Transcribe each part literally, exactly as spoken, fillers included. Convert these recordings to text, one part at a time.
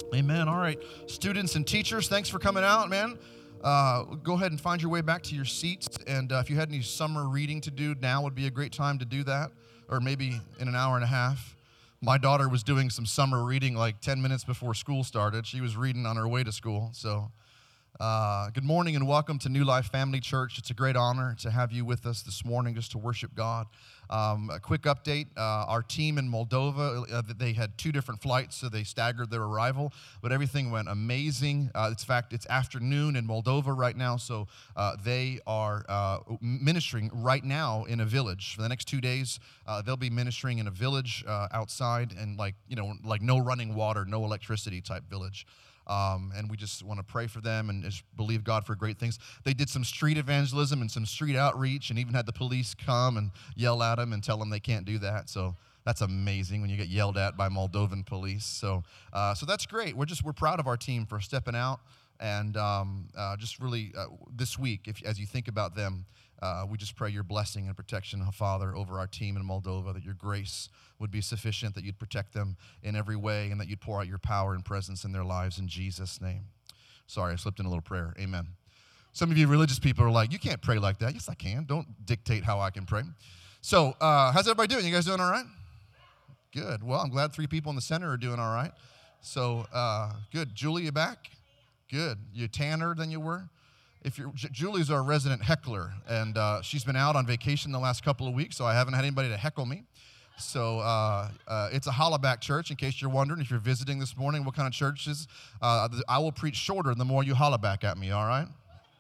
Amen. All right. Students and teachers, thanks for coming out, man. Uh, go ahead and find your way back to your seats. And uh, if you had any summer reading to do, now would be a great time to do that, or maybe in an hour and a half. My daughter was doing some summer reading like ten minutes before school started. She was reading on her way to school. So uh, good morning and welcome to New Life Family Church. It's a great honor to have you with us this morning just to worship God. Um, a quick update, uh, our team in Moldova, uh, they had two different flights, so they staggered their arrival, but everything went amazing. Uh, in fact, it's afternoon in Moldova right now, so uh, they are uh, ministering right now in a village. For the next two days, uh, they'll be ministering in a village uh, outside, and like, you know, like no running water, no electricity type village. Um, and we just want to pray for them and just believe God for great things. They did some street evangelism and some street outreach and even had the police come and yell at them and tell them they can't do that. So that's amazing when you get yelled at by Moldovan police. So uh, so that's great. We're just we're proud of our team for stepping out. And um, uh, just really uh, this week, if as you think about them, uh, we just pray your blessing and protection, Father, over our team in Moldova, that your grace would be sufficient, that you'd protect them in every way, and that you'd pour out your power and presence in their lives in Jesus' name. Sorry, I slipped in a little prayer. Amen. Some of you religious people are like, you can't pray like that. Yes, I can. Don't dictate how I can pray. So uh, how's everybody doing? You guys doing all right? Good. Well, I'm glad three people in the center are doing all right. So uh, good. Julie, you back? Good. You tanner than you were? If you're, J- Julie's our resident heckler, and uh, she's been out on vacation the last couple of weeks, so I haven't had anybody to heckle me. So uh, uh, it's a hollaback church, in case you're wondering. If you're visiting this morning, what kind of church is, uh, I will preach shorter the more you holla back at me, all right?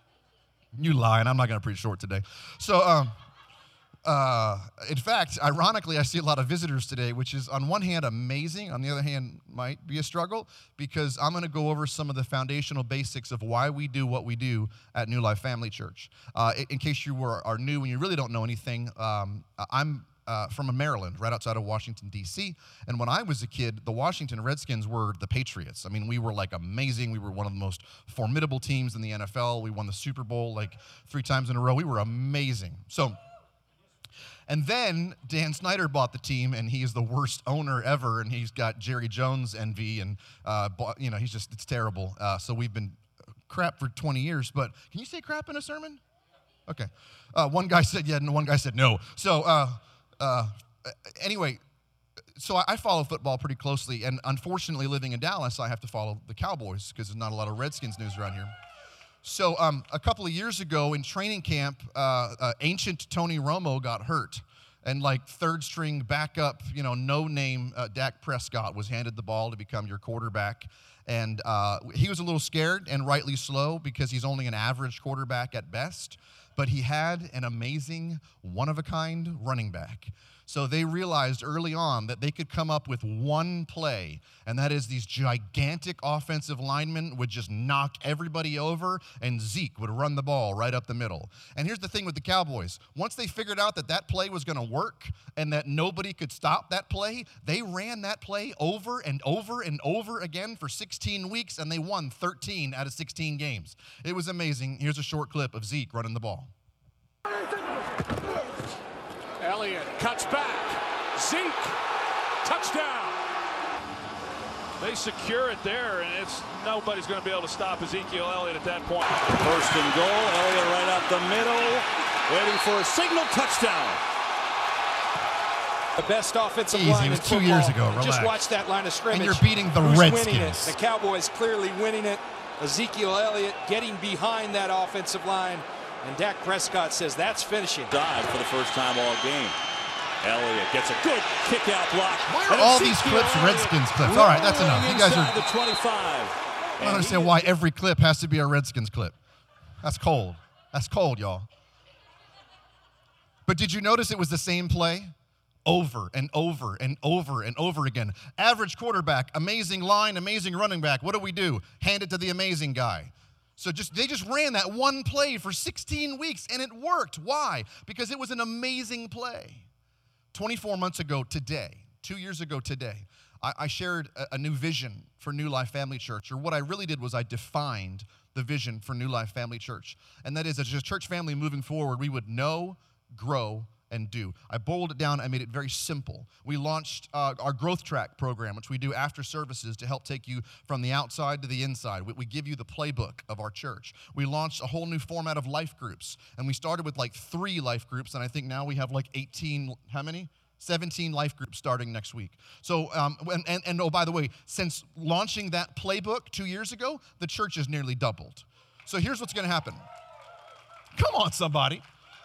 You lying. I'm not going to preach short today. So, um, uh, in fact, ironically, I see a lot of visitors today, which is on one hand amazing, on the other hand might be a struggle, because I'm going to go over some of the foundational basics of why we do what we do at New Life Family Church. Uh, in, in case you were, are new and you really don't know anything, um, I'm Uh, from Maryland, right outside of Washington, D C And when I was a kid, the Washington Redskins were the Patriots. I mean, we were like amazing. We were one of the most formidable teams in the N F L. We won the Super Bowl like three times in a row. We were amazing. So, and then Dan Snyder bought the team, and he is the worst owner ever, and he's got Jerry Jones envy, and, uh, bought, you know, he's just, it's terrible. Uh, so we've been crap for twenty years, but can you say crap in a sermon? Okay. Uh, one guy said yeah, and one guy said no. So, uh, Uh, anyway, so I, I follow football pretty closely, and unfortunately, living in Dallas, I have to follow the Cowboys because there's not a lot of Redskins news around here. So um, a couple of years ago in training camp, uh, uh, ancient Tony Romo got hurt, and like third string backup, you know, no name uh, Dak Prescott was handed the ball to become your quarterback. And uh, he was a little scared, and rightly so, because he's only an average quarterback at best. But he had an amazing, one-of-a-kind running back. So they realized early on that they could come up with one play, and that is these gigantic offensive linemen would just knock everybody over, and Zeke would run the ball right up the middle. And here's the thing with the Cowboys. Once they figured out that that play was going to work and that nobody could stop that play, they ran that play over and over and over again for sixteen weeks, and they won thirteen out of sixteen games. It was amazing. Here's a short clip of Zeke running the ball. Elliott cuts back. Zeke, touchdown. They secure it there, and it's nobody's going to be able to stop Ezekiel Elliott at that point. First and goal. Elliott right up the middle, waiting for a signal touchdown. The best offensive Easy. line It was in two football. years ago. Relax. Just watch that line of scrimmage. And you're beating the Who's Redskins. winning it? The Cowboys clearly winning it. Ezekiel Elliott getting behind that offensive line. And Dak Prescott says that's finishing. Dive for the first time all game. Elliott gets a good kick-out block. Why are all these clips Redskins clips? All right, that's enough. You guys are. The twenty-five. I don't understand why every clip has to be a Redskins clip. That's cold. That's cold, y'all. But did you notice it was the same play? Over and over and over and over again. Average quarterback, amazing line, amazing running back. What do we do? Hand it to the amazing guy. So just they just ran that one play for sixteen weeks, and it worked. Why? Because it was an amazing play. twenty-four months ago today, two years ago today, I, I shared a, a new vision for New Life Family Church. Or what I really did was I defined the vision for New Life Family Church. And that is, as a church family moving forward, we would know, grow, and do. I boiled it down. I made it very simple. We launched uh, our Growth Track program, which we do after services to help take you from the outside to the inside. We, we give you the playbook of our church. We launched a whole new format of life groups, and we started with like three life groups, and I think now we have like eighteen, how many? seventeen life groups starting next week. So, um, and, and, and oh, by the way, since launching that playbook two years ago, the church has nearly doubled. So here's what's going to happen. Come on, somebody.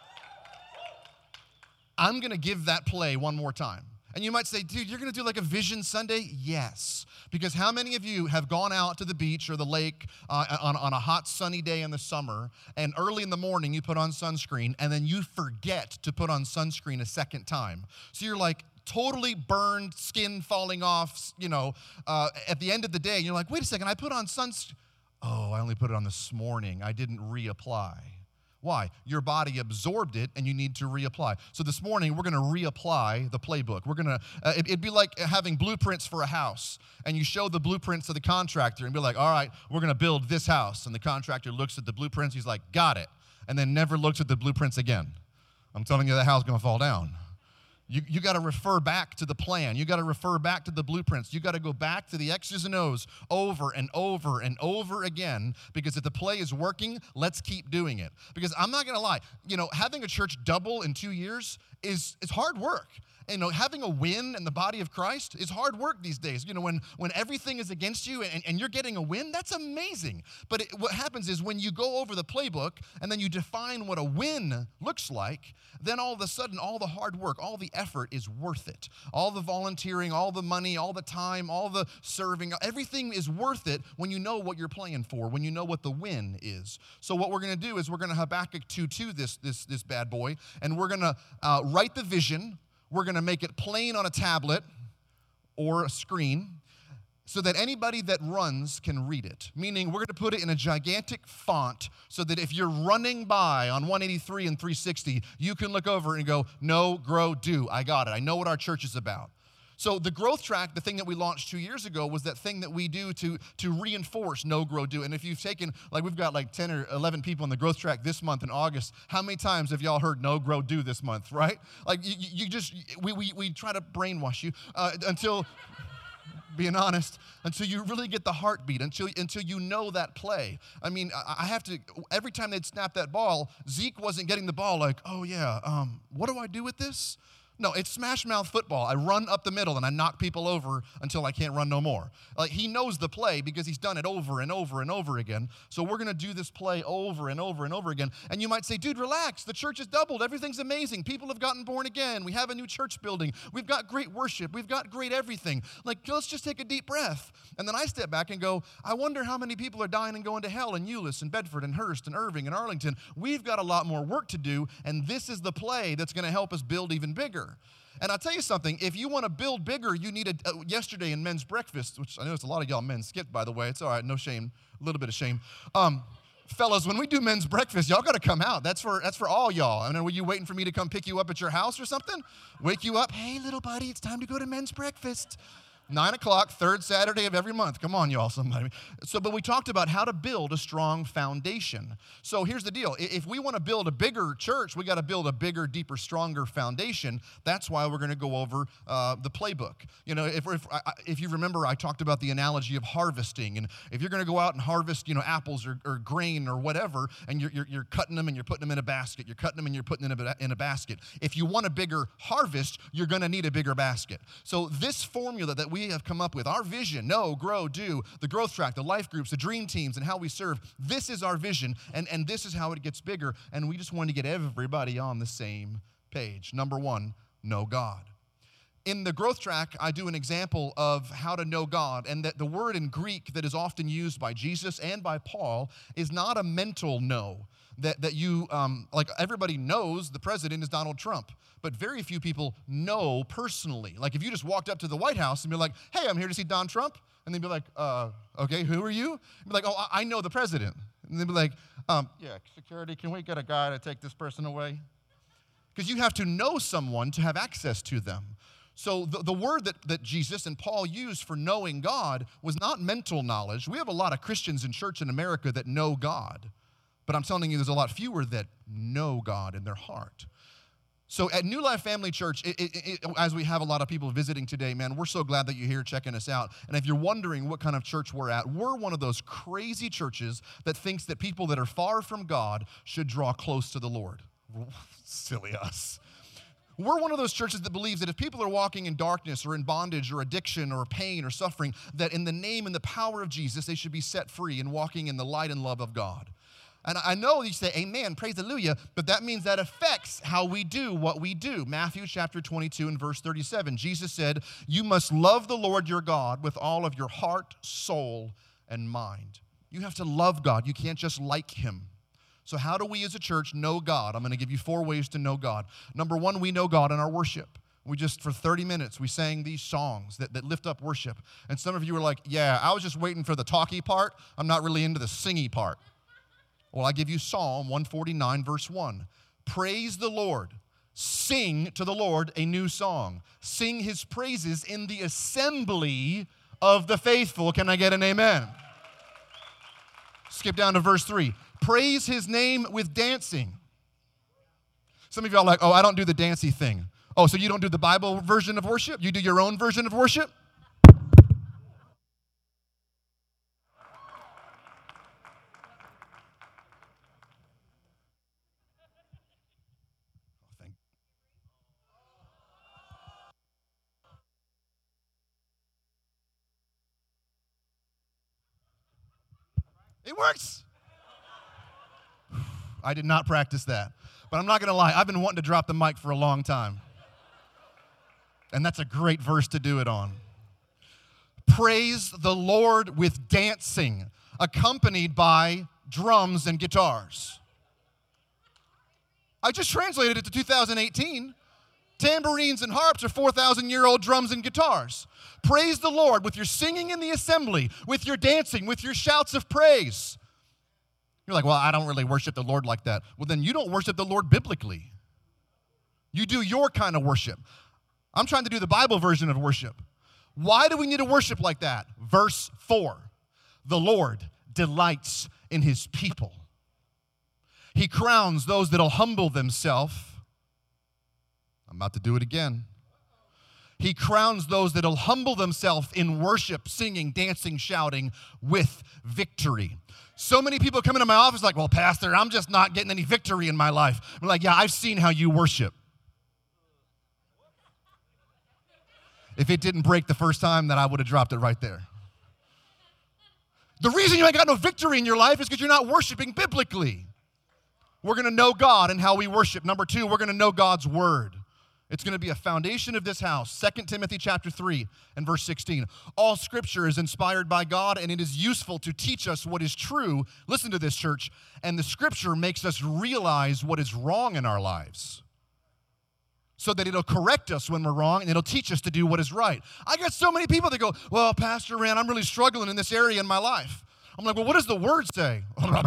I'm going to give that play one more time. And you might say, dude, you're going to do like a Vision Sunday? Yes. Because how many of you have gone out to the beach or the lake uh, on, on a hot sunny day in the summer, and early in the morning you put on sunscreen, and then you forget to put on sunscreen a second time? So you're like totally burned, skin falling off, you know, uh, at the end of the day, you're like, wait a second, I put on sunscreen. Oh, I only put it on this morning. I didn't reapply. Why? Your body absorbed it, and you need to reapply. So this morning, we're going to reapply the playbook. We're going to, uh, it, it'd be like having blueprints for a house, and you show the blueprints to the contractor and be like, all right, we're going to build this house. And the contractor looks at the blueprints. He's like, got it. And then never looks at the blueprints again. I'm telling you, that house is going to fall down. You, you got to refer back to the plan. You got to refer back to the blueprints. You got to go back to the X's and O's over and over and over again, because if the play is working, let's keep doing it. Because I'm not going to lie, you know, having a church double in two years is, is hard work. And, you know, having a win in the body of Christ is hard work these days. You know, when, when everything is against you and, and you're getting a win, that's amazing. But it, what happens is when you go over the playbook and then you define what a win looks like, then all of a sudden all the hard work, all the effort is worth it. All the volunteering, all the money, all the time, all the serving, everything is worth it when you know what you're playing for, when you know what the win is. So what we're going to do is we're going to Habakkuk two two this, this, this bad boy, and we're going to uh, write the vision. We're going to make it plain on a tablet or a screen so that anybody that runs can read it. Meaning we're going to put it in a gigantic font so that if you're running by on one eighty-three and three sixty, you can look over and go, know, grow, do. I got it. I know what our church is about. So the Growth Track, the thing that we launched two years ago, was that thing that we do to, to reinforce know, grow, do. And if you've taken, like we've got like ten or eleven people in the Growth Track this month in August, how many times have y'all heard know, grow, do this month, right? Like you, you just, we, we, we try to brainwash you uh, until, being honest, until you really get the heartbeat, until, until you know that play. I mean, I, I have to, every time they'd snap that ball, Zeke wasn't getting the ball like, oh yeah, um, what do I do with this? No, it's smash mouth football. I run up the middle and I knock people over until I can't run no more. Like he knows the play because he's done it over and over and over again. So we're going to do this play over and over and over again. And you might say, dude, relax. The church has doubled. Everything's amazing. People have gotten born again. We have a new church building. We've got great worship. We've got great everything. Like, let's just take a deep breath. And then I step back and go, I wonder how many people are dying and going to hell in Euless and Bedford and Hearst and Irving and Arlington. We've got a lot more work to do, and this is the play that's going to help us build even bigger. And I'll tell you something, if you want to build bigger, you need a, uh, yesterday in men's breakfast, which I know it's a lot of y'all men skipped, by the way. It's all right, no shame, a little bit of shame. Um, fellas, when we do men's breakfast, y'all got to come out. That's for that's for all y'all. I mean, were you waiting for me to come pick you up at your house or something? Wake you up, hey, little buddy, it's time to go to men's breakfast. Nine o'clock, third Saturday of every month. Come on, y'all, somebody. So, but we talked about how to build a strong foundation. So here's the deal. If we want to build a bigger church, we got to build a bigger, deeper, stronger foundation. That's why we're going to go over uh, the playbook. You know, if, if, if you remember, I talked about the analogy of harvesting. And if you're going to go out and harvest, you know, apples or, or grain or whatever, and you're, you're, you're cutting them and you're putting them in a basket. You're cutting them and you're putting them in a, in a basket. If you want a bigger harvest, you're going to need a bigger basket. So this formula that we have come up with, our vision, know, grow, do, the Growth Track, the life groups, the dream teams, and how we serve, this is our vision, and, and this is how it gets bigger, and we just want to get everybody on the same page. Number one, know God. In the Growth Track, I do an example of how to know God, and that the word in Greek that is often used by Jesus and by Paul is not a mental know. That, that you, um, like everybody knows the president is Donald Trump, but very few people know personally. Like if you just walked up to the White House and be like, hey, I'm here to see Don Trump, and they'd be like, uh, okay, who are you? And be like, oh, I know the president. And they'd be like, um, yeah, security, can we get a guy to take this person away? Because you have to know someone to have access to them. So the, the word that, that Jesus and Paul used for knowing God was not mental knowledge. We have a lot of Christians in church in America that know God. But I'm telling you, there's a lot fewer that know God in their heart. So at New Life Family Church, it, it, it, as we have a lot of people visiting today, man, we're so glad that you're here checking us out. And if you're wondering what kind of church we're at, we're one of those crazy churches that thinks that people that are far from God should draw close to the Lord. Silly us. We're one of those churches that believes that if people are walking in darkness or in bondage or addiction or pain or suffering, that in the name and the power of Jesus, they should be set free and walking in the light and love of God. And I know you say, amen, praise hallelujah, but that means that affects how we do what we do. Matthew chapter twenty-two and verse thirty-seven, Jesus said, you must love the Lord your God with all of your heart, soul, and mind. You have to love God. You can't just like him. So how do we as a church know God? I'm going to give you four ways to know God. Number one, we know God in our worship. We just, for thirty minutes, we sang these songs that, that lift up worship. And some of you were like, yeah, I was just waiting for the talky part. I'm not really into the singy part. Well, I give you Psalm one forty-nine, verse one. Praise the Lord. Sing to the Lord a new song. Sing his praises in the assembly of the faithful. Can I get an amen? Skip down to verse three. Praise his name with dancing. Some of y'all are like, oh, I don't do the dancey thing. Oh, so you don't do the Bible version of worship? You do your own version of worship? It works. I did not practice that. But I'm not going to lie, I've been wanting to drop the mic for a long time. And that's a great verse to do it on. Praise the Lord with dancing, accompanied by drums and guitars. I just translated it to two thousand eighteen. Tambourines and harps are four thousand year old drums and guitars. Praise the Lord with your singing in the assembly, with your dancing, with your shouts of praise. You're like, well, I don't really worship the Lord like that. Well, then you don't worship the Lord biblically. You do your kind of worship. I'm trying to do the Bible version of worship. Why do we need to worship like that? Verse four, the Lord delights in his people. He crowns those that'll humble themselves. I'm about to do it again. He crowns those that'll humble themselves in worship, singing, dancing, shouting with victory. So many people come into my office like, well, Pastor, I'm just not getting any victory in my life. I'm like, yeah, I've seen how you worship. If it didn't break the first time, then I would have dropped it right there. The reason you ain't got no victory in your life is because you're not worshiping biblically. We're going to know God and how we worship. Number two, we're going to know God's word. It's going to be a foundation of this house. Second Timothy chapter three and verse sixteen. All scripture is inspired by God, and it is useful to teach us what is true. Listen to this, church. And the scripture makes us realize what is wrong in our lives, so that it'll correct us when we're wrong, and it'll teach us to do what is right. I got so many people that go, well, Pastor Rand, I'm really struggling in this area in my life. I'm like, well, what does the word say?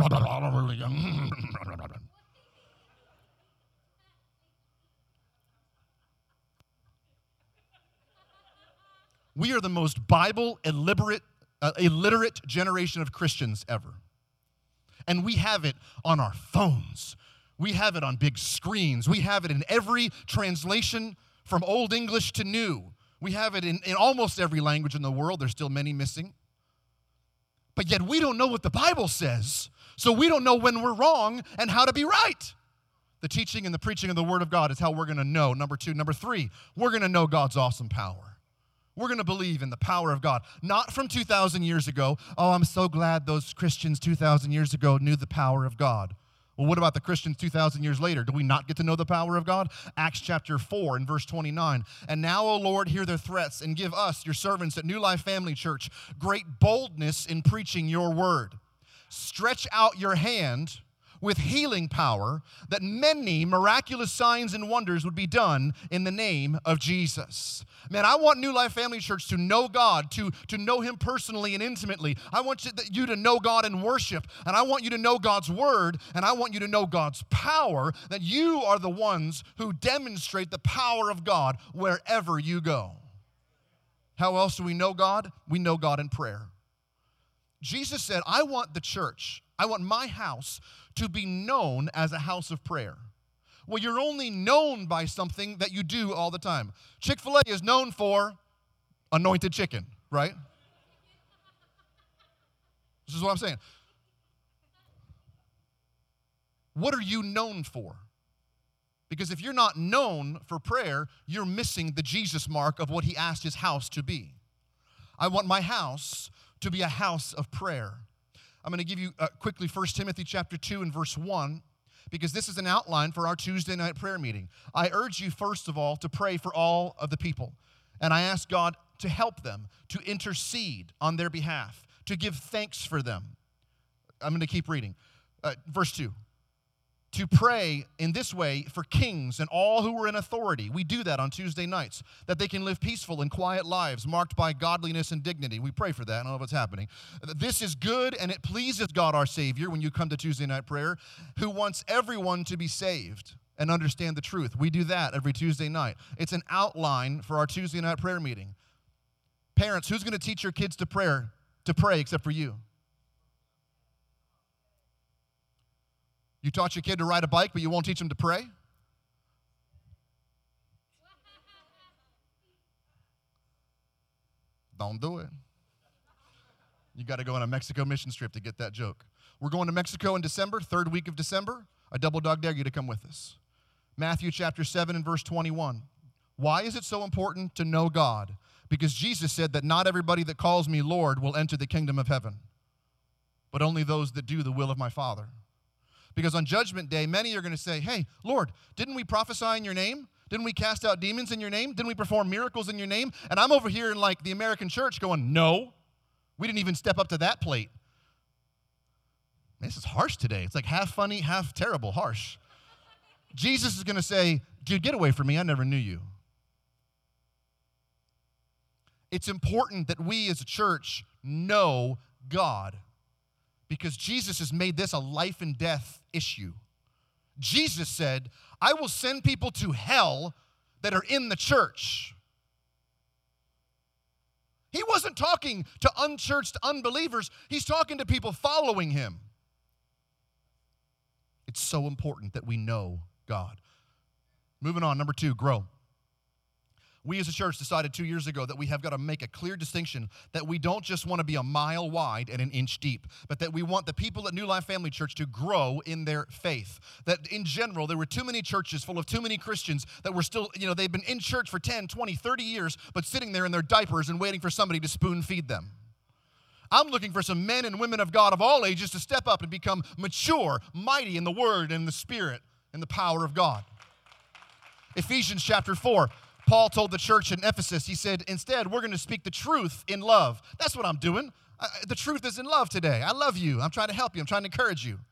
We are the most Bible illiterate, uh, illiterate generation of Christians ever. And we have it on our phones. We have it on big screens. We have it in every translation from Old English to New. We have it in, in almost every language in the world. There's still many missing. But yet we don't know what the Bible says, so we don't know when we're wrong and how to be right. The teaching and the preaching of the Word of God is how we're going to know. Number two. Number three, we're going to know God's awesome power. We're going to believe in the power of God. Not from two thousand years ago. Oh, I'm so glad those Christians two thousand years ago knew the power of God. Well, what about the Christians two thousand years later? Do we not get to know the power of God? Acts chapter four and verse twenty-nine. And now, O Lord, hear their threats and give us, your servants at New Life Family Church, great boldness in preaching your word. Stretch out your hand with healing power, that many miraculous signs and wonders would be done in the name of Jesus. Man, I want New Life Family Church to know God, to, to know him personally and intimately. I want you, you to know God in worship, and I want you to know God's word, and I want you to know God's power, that you are the ones who demonstrate the power of God wherever you go. How else do we know God? We know God in prayer. Jesus said, I want the church, I want my house to be known as a house of prayer. Well, you're only known by something that you do all the time. Chick-fil-A is known for anointed chicken, right? This is what I'm saying. What are you known for? Because if you're not known for prayer, you're missing the Jesus mark of what he asked his house to be. I want my house to be a house of prayer. I'm going to give you uh, quickly First Timothy chapter two and verse one, because this is an outline for our Tuesday night prayer meeting. I urge you, first of all, to pray for all of the people. And I ask God to help them, to intercede on their behalf, to give thanks for them. I'm going to keep reading. Uh, verse two. To pray in this way for kings and all who are in authority. We do that on Tuesday nights, that they can live peaceful and quiet lives marked by godliness and dignity. We pray for that. I don't know what's happening. This is good, and it pleases God our Savior when you come to Tuesday night prayer, who wants everyone to be saved and understand the truth. We do that every Tuesday night. It's an outline for our Tuesday night prayer meeting. Parents, who's going to teach your kids to prayer, to pray except for you? You taught your kid to ride a bike, but you won't teach him to pray? Don't do it. You got to go on a Mexico mission trip to get that joke. We're going to Mexico in December, third week of December. I double dog dare you to come with us. Matthew chapter seven and verse twenty-one. Why is it so important to know God? Because Jesus said that not everybody that calls me Lord will enter the kingdom of heaven, but only those that do the will of my Father. Because on Judgment Day, many are going to say, hey, Lord, didn't we prophesy in your name? Didn't we cast out demons in your name? Didn't we perform miracles in your name? And I'm over here in like the American church going, no, we didn't even step up to that plate. Man, this is harsh today. It's like half funny, half terrible, harsh. Jesus is going to say, dude, get away from me. I never knew you. It's important that we as a church know God, because Jesus has made this a life and death issue. Jesus said, I will send people to hell that are in the church. He wasn't talking to unchurched unbelievers. He's talking to people following him. It's so important that we know God. Moving on, number two, grow. We as a church decided two years ago that we have got to make a clear distinction that we don't just want to be a mile wide and an inch deep, but that we want the people at New Life Family Church to grow in their faith. That in general, there were too many churches full of too many Christians that were still, you know, they've been in church for ten, twenty, thirty years, but sitting there in their diapers and waiting for somebody to spoon feed them. I'm looking for some men and women of God of all ages to step up and become mature, mighty in the Word and the Spirit and the power of God. Ephesians chapter four. Paul told the church in Ephesus, he said, instead, we're going to speak the truth in love. That's what I'm doing. I, the truth is in love today. I love you. I'm trying to help you. I'm trying to encourage you.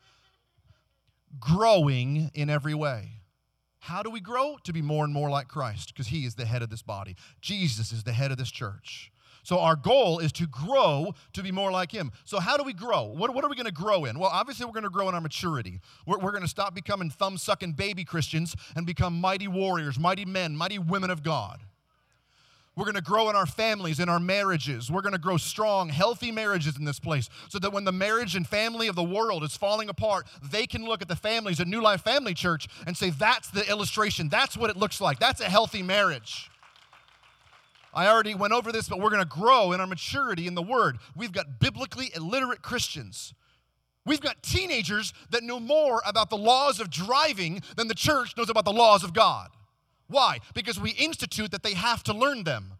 Growing in every way. How do we grow? To be more and more like Christ, because he is the head of this body. Jesus is the head of this church. So our goal is to grow to be more like him. So how do we grow? What, what are we going to grow in? Well, obviously we're going to grow in our maturity. We're, we're going to stop becoming thumb-sucking baby Christians and become mighty warriors, mighty men, mighty women of God. We're going to grow in our families, in our marriages. We're going to grow strong, healthy marriages in this place so that when the marriage and family of the world is falling apart, they can look at the families at New Life Family Church and say, that's the illustration. That's what it looks like. That's a healthy marriage. I already went over this, but we're going to grow in our maturity in the Word. We've got biblically illiterate Christians. We've got teenagers that know more about the laws of driving than the church knows about the laws of God. Why? Because we institute that they have to learn them.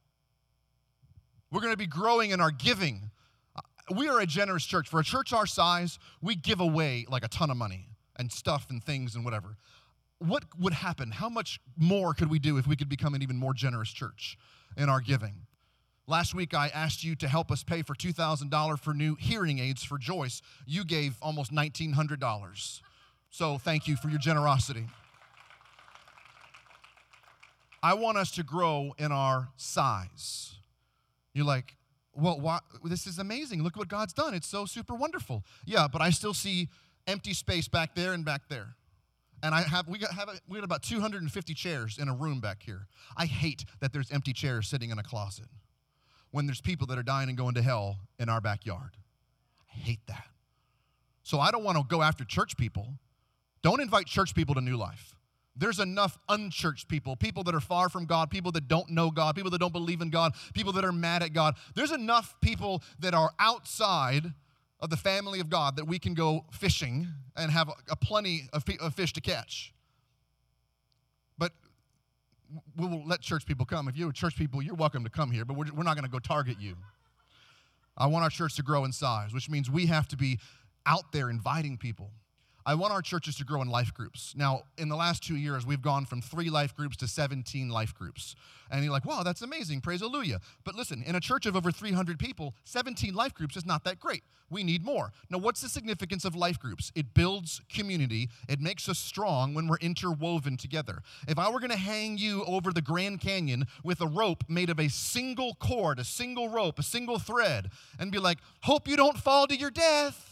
We're going to be growing in our giving. We are a generous church. For a church our size, we give away like a ton of money and stuff and things and whatever. What would happen? How much more could we do if we could become an even more generous church in our giving? Last week, I asked you to help us pay for two thousand dollars for new hearing aids for Joyce. You gave almost nineteen hundred dollars. So thank you for your generosity. I want us to grow in our size. You're like, well, why? This is amazing. Look what God's done. It's so super wonderful. Yeah, but I still see empty space back there and back there. And I have we got have a, we got about two hundred fifty chairs in a room back here. I hate that there's empty chairs sitting in a closet when there's people that are dying and going to hell in our backyard. I hate that. So I don't want to go after church people. Don't invite church people to New Life. There's enough unchurched people, people that are far from God, people that don't know God, people that don't believe in God, people that are mad at God. There's enough people that are outside of the family of God that we can go fishing and have a, a plenty of, of fish to catch. But we will let church people come. If you're church people, you're welcome to come here, but we're, we're not going to go target you. I want our church to grow in size, which means we have to be out there inviting people. I want our churches to grow in life groups. Now, in the last two years, we've gone from three life groups to seventeen life groups. And you're like, wow, that's amazing, praise hallelujah. But listen, in a church of over three hundred people, seventeen life groups is not that great. We need more. Now, what's the significance of life groups? It builds community. It makes us strong when we're interwoven together. If I were going to hang you over the Grand Canyon with a rope made of a single cord, a single rope, a single thread, and be like, hope you don't fall to your death.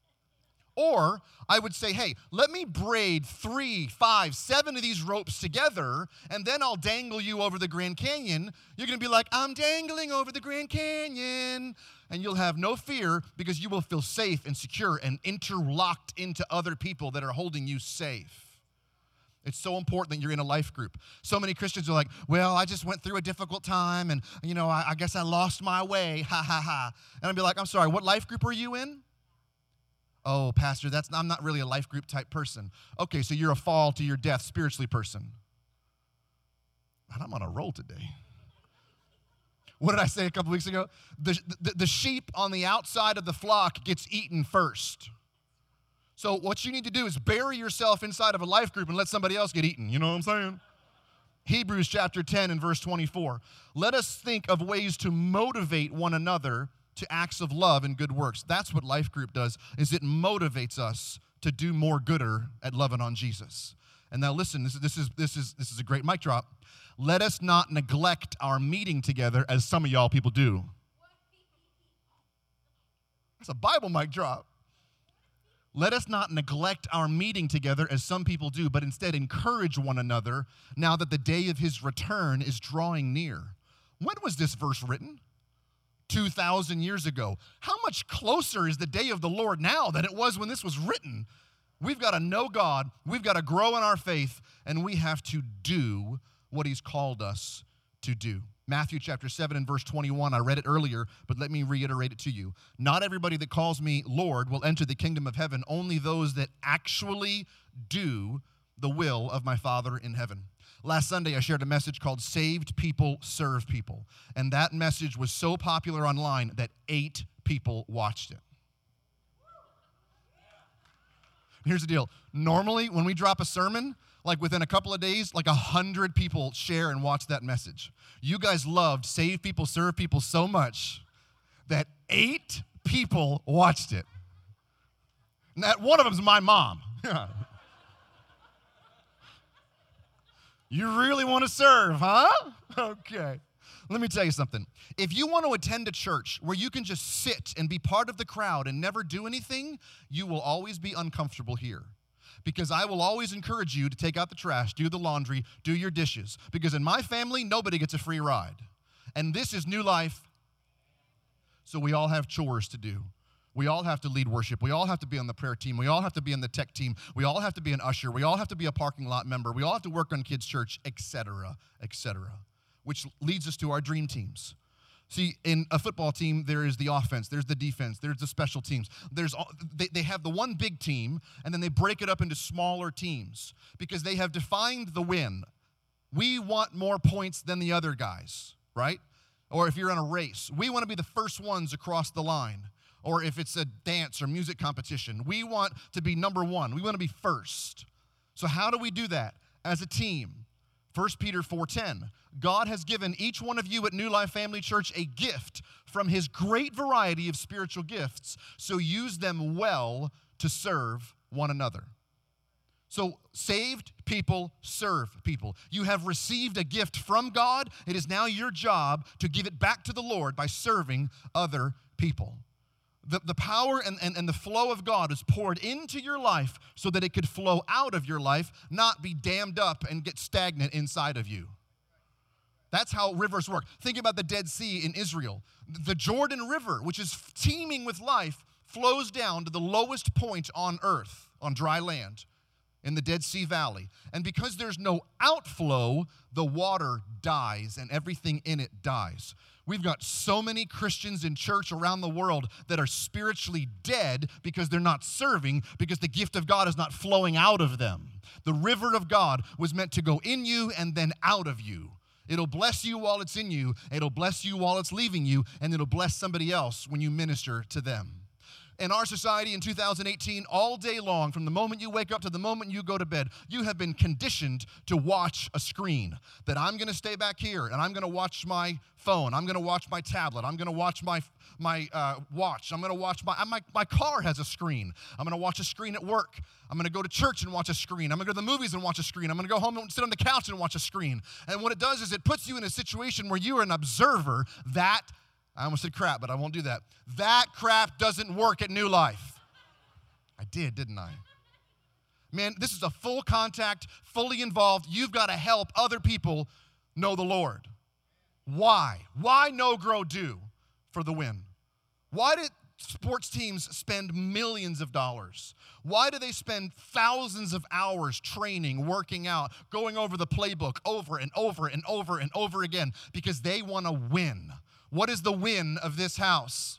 Or I would say, hey, let me braid three, five, seven of these ropes together, and then I'll dangle you over the Grand Canyon. You're going to be like, I'm dangling over the Grand Canyon. And you'll have no fear because you will feel safe and secure and interlocked into other people that are holding you safe. It's so important that you're in a life group. So many Christians are like, well, I just went through a difficult time, and, you know, I, I guess I lost my way, ha, ha, ha. And I'd be like, I'm sorry, what life group are you in? Oh, pastor, that's I'm not really a life group type person. Okay, so you're a fall to your death spiritually person. Man, I'm on a roll today. What did I say a couple weeks ago? The, the, the sheep on the outside of the flock gets eaten first. So what you need to do is bury yourself inside of a life group and let somebody else get eaten. You know what I'm saying? Hebrews chapter ten and verse twenty-four. Let us think of ways to motivate one another to acts of love and good works. That's what life group does, is it motivates us to do more gooder at loving on Jesus. And now listen, this is this is this is this is a great mic drop. Let us not neglect our meeting together as some of y'all people do. That's a Bible mic drop. Let us not neglect our meeting together as some people do, but instead encourage one another now that the day of his return is drawing near. When was this verse written? two thousand years ago. How much closer is the day of the Lord now than it was when this was written? We've got to know God, we've got to grow in our faith, and we have to do what he's called us to do. Matthew chapter seven and verse twenty-one, I read it earlier, but let me reiterate it to you. Not everybody that calls me Lord will enter the kingdom of heaven, only those that actually do the will of my Father in heaven. Last Sunday, I shared a message called Saved People Serve People, and that message was so popular online that eight people watched it. Here's the deal. Normally, when we drop a sermon, like within a couple of days, like a hundred people share and watch that message. You guys loved Save People, Serve People so much that eight people watched it. And that one of them's my mom. You really want to serve, huh? Okay. Let me tell you something. If you want to attend a church where you can just sit and be part of the crowd and never do anything, you will always be uncomfortable here. Because I will always encourage you to take out the trash, do the laundry, do your dishes. Because in my family, nobody gets a free ride. And this is New Life, so we all have chores to do. We all have to lead worship. We all have to be on the prayer team. We all have to be on the tech team. We all have to be an usher. We all have to be a parking lot member. We all have to work on kids' church, et cetera, et cetera, which leads us to our dream teams. See, in a football team, there is the offense, there's the defense, there's the special teams. There's all, they, they have the one big team, and then they break it up into smaller teams because they have defined the win. We want more points than the other guys, right? Or if you're in a race, we want to be the first ones across the line. Or if it's a dance or music competition, we want to be number one. We want to be first. So how do we do that as a team? First Peter four ten, God has given each one of you at New Life Family Church a gift from his great variety of spiritual gifts, so use them well to serve one another. So saved people serve people. You have received a gift from God. It is now your job to give it back to the Lord by serving other people. The, the power and, and, and the flow of God is poured into your life so that it could flow out of your life, not be dammed up and get stagnant inside of you. That's how rivers work. Think about the Dead Sea in Israel. The Jordan River, which is teeming with life, flows down to the lowest point on earth, on dry land. in the Dead Sea Valley. And because there's no outflow, the water dies and everything in it dies. We've got so many Christians in church around the world that are spiritually dead because they're not serving, because the gift of God is not flowing out of them. The river of God was meant to go in you and then out of you. It'll bless you while it's in you, it'll bless you while it's leaving you, and it'll bless somebody else when you minister to them. In our society in two thousand eighteen, all day long, from the moment you wake up to the moment you go to bed, you have been conditioned to watch a screen. That I'm going to stay back here, and I'm going to watch my phone. I'm going to watch my tablet. I'm going to watch my my uh, watch. I'm going to watch my, my, my car has a screen. I'm going to watch a screen at work. I'm going to go to church and watch a screen. I'm going to go to the movies and watch a screen. I'm going to go home and sit on the couch and watch a screen. And what it does is it puts you in a situation where you are an observer. That I almost said crap, but I won't do that. That crap doesn't work at New Life. I did, didn't I? Man, this is a full contact, fully involved. You've got to help other people know the Lord. Why? Why know, grow, do for the win? Why did sports teams spend millions of dollars? Why do they spend thousands of hours training, working out, going over the playbook over and over and over and over again? Because they want to win. What is the win of this house?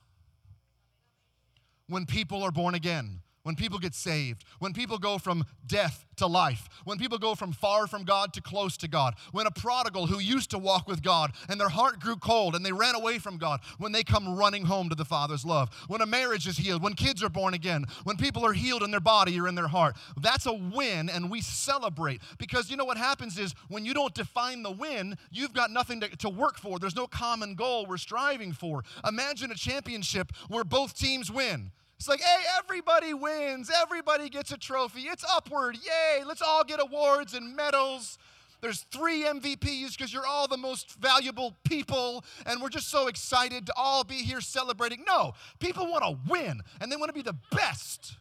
When people are born again, when people get saved, when people go from death to life, when people go from far from God to close to God, when a prodigal who used to walk with God and their heart grew cold and they ran away from God, when they come running home to the Father's love, when a marriage is healed, when kids are born again, when people are healed in their body or in their heart, that's a win, and we celebrate. Because you know what happens is when you don't define the win, you've got nothing to, to work for. There's no common goal we're striving for. Imagine a championship where both teams win. It's like, hey, everybody wins. Everybody gets a trophy. It's upward. Yay. Let's all get awards and medals. There's three M V Ps because you're all the most valuable people, and we're just so excited to all be here celebrating. No, people want to win, and they want to be the best.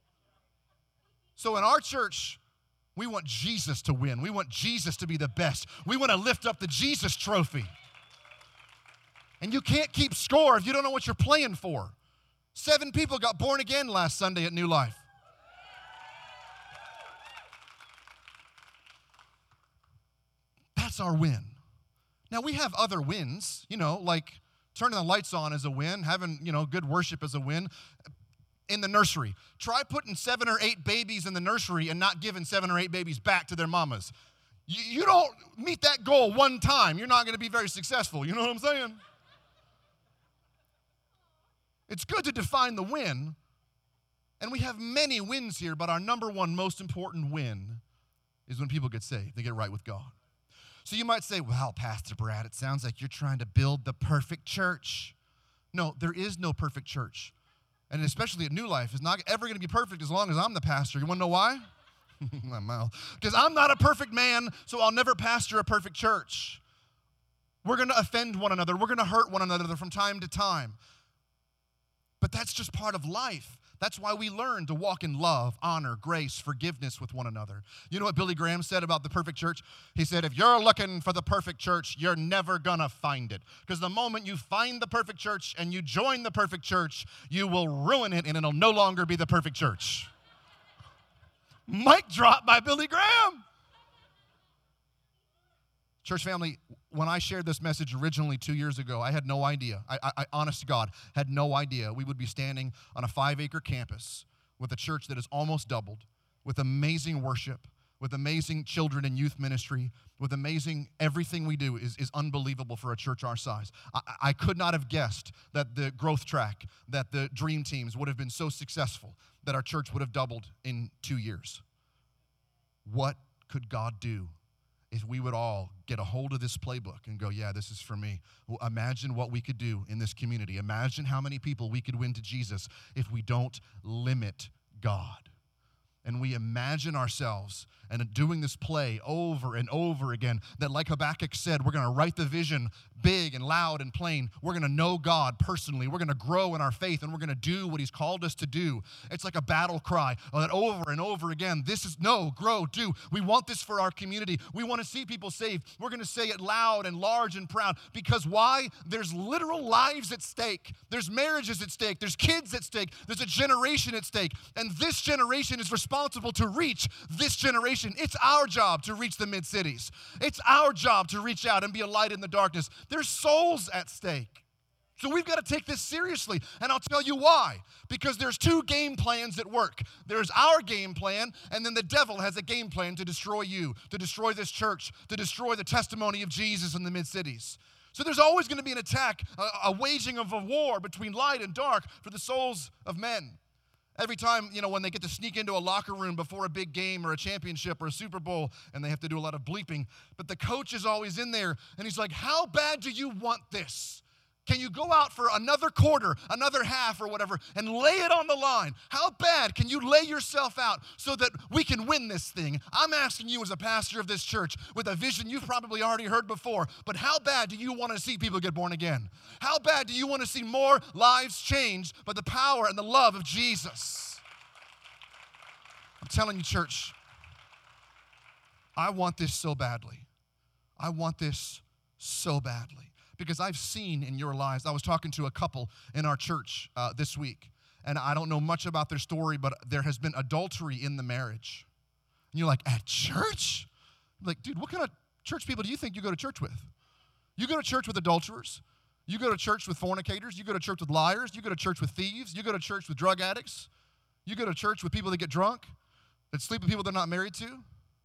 So in our church, we want Jesus to win. We want Jesus to be the best. We want to lift up the Jesus trophy. And you can't keep score if you don't know what you're playing for. Seven people got born again last Sunday at New Life. That's our win. Now, we have other wins, you know, like turning the lights on is a win, having, you know, good worship is a win. In the nursery, try putting seven or eight babies in the nursery and not giving seven or eight babies back to their mamas. You, you don't meet that goal one time, you're not going to be very successful. You know what I'm saying? It's good to define the win, and we have many wins here, but our number one most important win is when people get saved. They get right with God. So you might say, well, Pastor Brad, it sounds like you're trying to build the perfect church. No, there is no perfect church, and especially at New Life, it's not ever going to be perfect as long as I'm the pastor. You want to know why? My mouth. Because I'm not a perfect man, so I'll never pastor a perfect church. We're going to offend one another. We're going to hurt one another from time to time. But that's just part of life. That's why we learn to walk in love, honor, grace, forgiveness with one another. You know what Billy Graham said about the perfect church? He said, if you're looking for the perfect church, you're never going to find it. Because the moment you find the perfect church and you join the perfect church, you will ruin it and it'll no longer be the perfect church. Mic drop by Billy Graham. Church family, when I shared this message originally two years ago, I had no idea. I, I, I honest to God, had no idea we would be standing on a five-acre campus with a church that is almost doubled, with amazing worship, with amazing children and youth ministry, with amazing everything we do is, is unbelievable for a church our size. I, I could not have guessed that the growth track, that the dream teams would have been so successful, that our church would have doubled in two years. What could God do if we would all get a hold of this playbook and go, yeah, this is for me? Well, imagine what we could do in this community. Imagine how many people we could win to Jesus if we don't limit God. And we imagine ourselves and doing this play over and over again, that like Habakkuk said, we're going to write the vision big and loud and plain. We're going to know God personally. We're going to grow in our faith, and we're going to do what he's called us to do. It's like a battle cry that over and over again. This is no, grow, do. We want this for our community. We want to see people saved. We're going to say it loud and large and proud. Because why? There's literal lives at stake. There's marriages at stake. There's kids at stake. There's a generation at stake. And this generation is responsible responsible to reach this generation. It's our job to reach the mid-cities. It's our job to reach out and be a light in the darkness. There's souls at stake. So we've got to take this seriously, and I'll tell you why. Because there's two game plans at work. There's our game plan, and then the devil has a game plan to destroy you, to destroy this church, to destroy the testimony of Jesus in the mid-cities. So there's always going to be an attack, a, a waging of a war between light and dark for the souls of men. Every time, you know, when they get to sneak into a locker room before a big game or a championship or a Super Bowl, and they have to do a lot of bleeping, but the coach is always in there, and he's like, how bad do you want this? Can you go out for another quarter, another half or whatever, and lay it on the line? How bad can you lay yourself out so that we can win this thing? I'm asking you as a pastor of this church with a vision you've probably already heard before, but how bad do you want to see people get born again? How bad do you want to see more lives changed by the power and the love of Jesus? I'm telling you, church, I want this so badly. I want this so badly. Because I've seen in your lives, I was talking to a couple in our church uh, this week, and I don't know much about their story, but there has been adultery in the marriage. And you're like, at church? I'm like, dude, what kind of church people do you think you go to church with? You go to church with adulterers. You go to church with fornicators. You go to church with liars. You go to church with thieves. You go to church with drug addicts. You go to church with people that get drunk, that sleep with people they're not married to.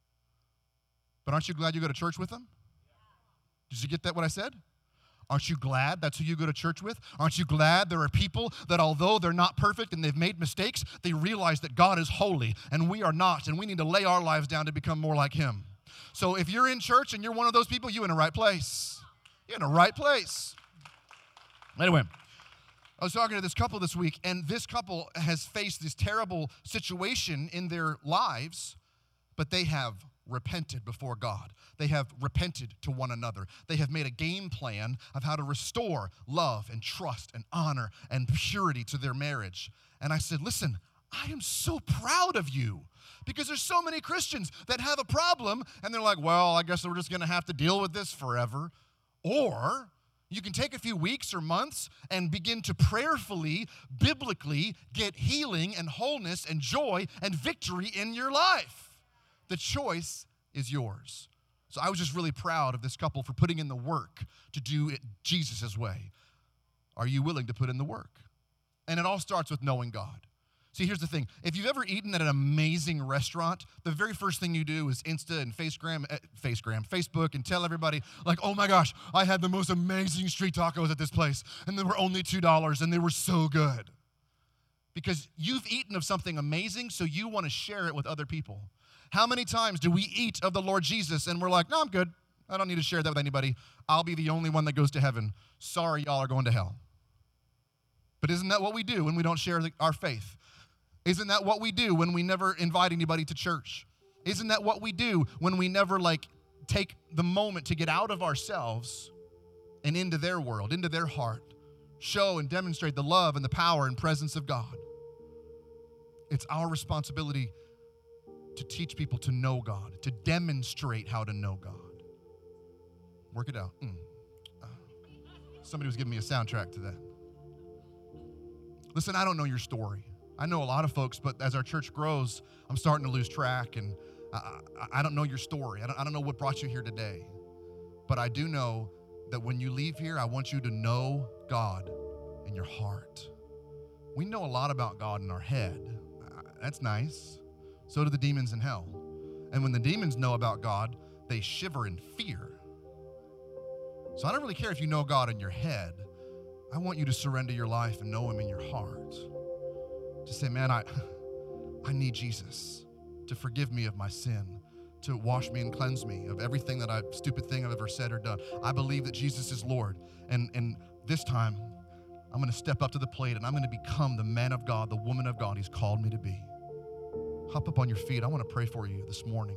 But aren't you glad you go to church with them? Did you get that, what I said? Aren't you glad that's who you go to church with? Aren't you glad there are people that although they're not perfect and they've made mistakes, they realize that God is holy and we are not, and we need to lay our lives down to become more like him. So if you're in church and you're one of those people, you're in the right place. You're in the right place. Anyway, I was talking to this couple this week, and this couple has faced this terrible situation in their lives, but they have repented before God. They have repented to one another. They have made a game plan of how to restore love and trust and honor and purity to their marriage. And I said, listen, I am so proud of you, because there's so many Christians that have a problem and they're like, well, I guess we're just going to have to deal with this forever. Or you can take a few weeks or months and begin to prayerfully, biblically get healing and wholeness and joy and victory in your life. The choice is yours. So I was just really proud of this couple for putting in the work to do it Jesus' way. Are you willing to put in the work? And it all starts with knowing God. See, here's the thing. If you've ever eaten at an amazing restaurant, the very first thing you do is Insta and Facegram, eh, Facegram, Facebook, and tell everybody, like, oh my gosh, I had the most amazing street tacos at this place, and they were only two dollars, and they were so good. Because you've eaten of something amazing, so you want to share it with other people. How many times do we eat of the Lord Jesus and we're like, no, I'm good. I don't need to share that with anybody. I'll be the only one that goes to heaven. Sorry, y'all are going to hell. But isn't that what we do when we don't share the, our faith? Isn't that what we do when we never invite anybody to church? Isn't that what we do when we never like take the moment to get out of ourselves and into their world, into their heart, show and demonstrate the love and the power and presence of God? It's our responsibility to teach people to know God, to demonstrate how to know God. Work it out. Mm. Uh, somebody was giving me a soundtrack to that. Listen, I don't know your story. I know a lot of folks, but as our church grows, I'm starting to lose track, and I, I, I don't know your story. I don't, I don't know what brought you here today. But I do know that when you leave here, I want you to know God in your heart. We know a lot about God in our head. Uh, that's nice. So do the demons in hell. And when the demons know about God, they shiver in fear. So I don't really care if you know God in your head. I want you to surrender your life and know him in your heart. To say, man, I, I need Jesus to forgive me of my sin, to wash me and cleanse me of everything that I, stupid thing I've ever said or done. I believe that Jesus is Lord. And, and this time, I'm going to step up to the plate and I'm going to become the man of God, the woman of God he's called me to be. Hop up on your feet. I want to pray for you this morning.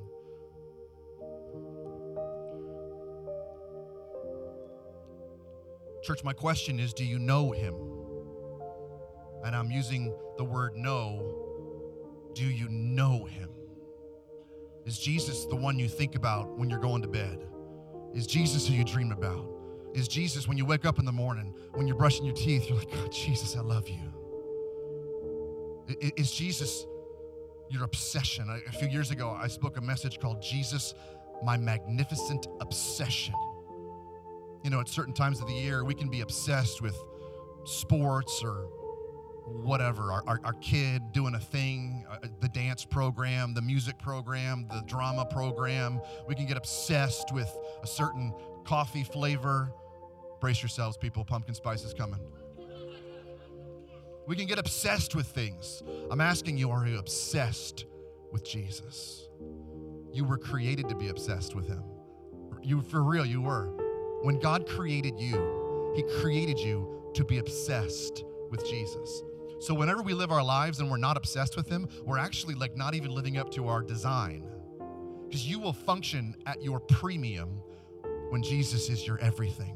Church, my question is, do you know him? And I'm using the word know. Do you know him? Is Jesus the one you think about when you're going to bed? Is Jesus who you dream about? Is Jesus when you wake up in the morning, when you're brushing your teeth, you're like, God, Jesus, I love you. Is Jesus your obsession. A, a few years ago, I spoke a message called Jesus, My Magnificent Obsession. You know, at certain times of the year, we can be obsessed with sports or whatever, our, our, our kid doing a thing, uh, the dance program, the music program, the drama program. We can get obsessed with a certain coffee flavor. Brace yourselves, people, pumpkin spice is coming. We can get obsessed with things. I'm asking you, are you obsessed with Jesus? You were created to be obsessed with him. You, for real, you were. When God created you, he created you to be obsessed with Jesus. So whenever we live our lives and we're not obsessed with him, we're actually like not even living up to our design. Because you will function at your premium when Jesus is your everything.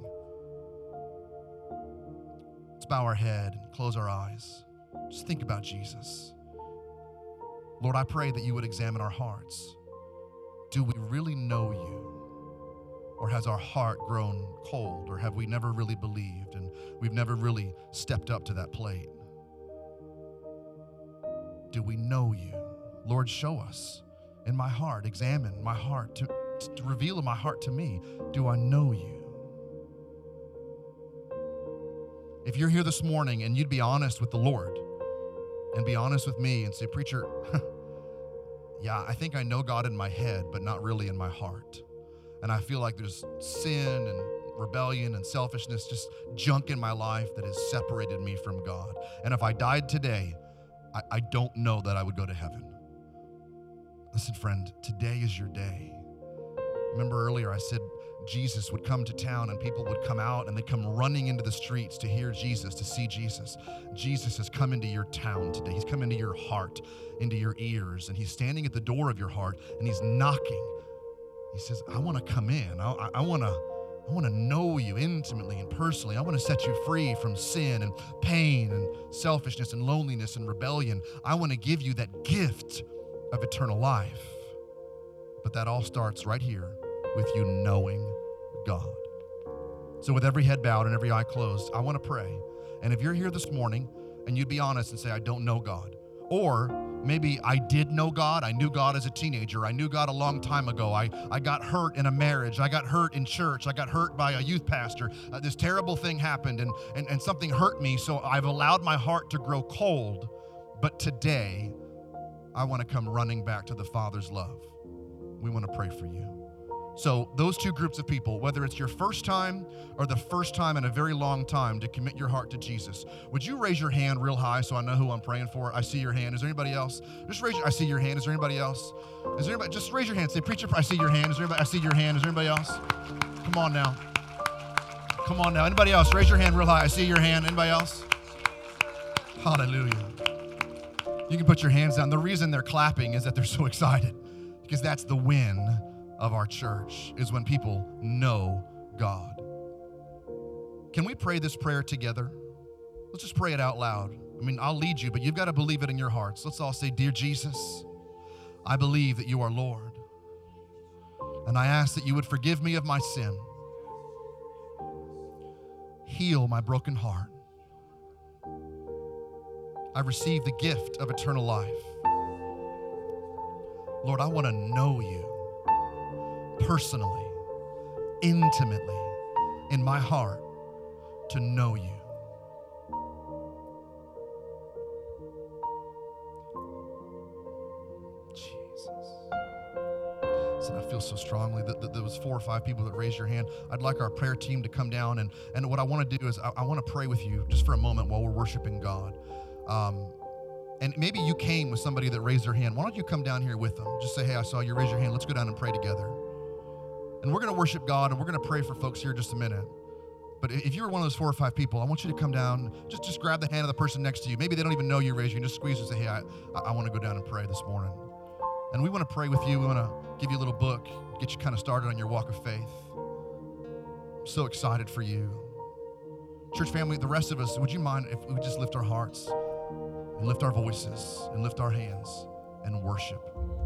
Let's bow our head and close our eyes. Just think about Jesus. Lord, I pray that you would examine our hearts. Do we really know you? Or has our heart grown cold? Or have we never really believed and we've never really stepped up to that plate? Do we know you? Lord, show us in my heart, examine my heart, to, to reveal in my heart to me, do I know you? If you're here this morning and you'd be honest with the Lord and be honest with me and say, preacher, yeah, I think I know God in my head, but not really in my heart. And I feel like there's sin and rebellion and selfishness, just junk in my life that has separated me from God. And if I died today, I, I don't know that I would go to heaven. Listen, friend, today is your day. Remember earlier I said Jesus would come to town and people would come out and they'd come running into the streets to hear Jesus, to see Jesus. Jesus has come into your town today. He's come into your heart, into your ears, and he's standing at the door of your heart and he's knocking. He says, I want to come in. I, I, I want to I want to know you intimately and personally. I want to set you free from sin and pain and selfishness and loneliness and rebellion. I want to give you that gift of eternal life. But that all starts right here with you knowing God. So with every head bowed and every eye closed, I want to pray. And if you're here this morning and you'd be honest and say, I don't know God, or maybe I did know God. I knew God as a teenager. I knew God a long time ago. I, I got hurt in a marriage. I got hurt in church. I got hurt by a youth pastor. Uh, this terrible thing happened and, and, and something hurt me, so I've allowed my heart to grow cold. But today, I want to come running back to the Father's love. We want to pray for you. So those two groups of people, whether it's your first time or the first time in a very long time to commit your heart to Jesus, would you raise your hand real high so I know who I'm praying for? I see your hand. Is there anybody else? Just raise your, I see your hand. Is there anybody else? Is there anybody? Just raise your hand. Say, preacher, I see your hand. Is there anybody? I see your hand. Is there anybody else? Come on now. Come on now. Anybody else? Raise your hand real high. I see your hand. Anybody else? Hallelujah. You can put your hands down. The reason they're clapping is that they're so excited, because that's the win of our church, is when people know God. Can we pray this prayer together? Let's just pray it out loud. I mean, I'll lead you, but you've got to believe it in your hearts. Let's all say, Dear Jesus, I believe that you are Lord, and I ask that you would forgive me of my sin, heal my broken heart. I receive the gift of eternal life. Lord, I want to know you personally, intimately, in my heart, to know you. Jesus. Listen, I feel so strongly that, that there was four or five people that raised your hand. I'd like our prayer team to come down, and, and what I want to do is I, I want to pray with you just for a moment while we're worshiping God. Um, And maybe you came with somebody that raised their hand. Why don't you come down here with them? Just say, hey, I saw you raise your hand. Let's go down and pray together. And we're going to worship God, and we're going to pray for folks here in just a minute. But if you're one of those four or five people, I want you to come down. Just, just grab the hand of the person next to you. Maybe they don't even know you raised. You can just squeeze and say, hey, I, I want to go down and pray this morning. And we want to pray with you. We want to give you a little book, get you kind of started on your walk of faith. I'm so excited for you. Church family, the rest of us, would you mind if we just lift our hearts and lift our voices and lift our hands and worship?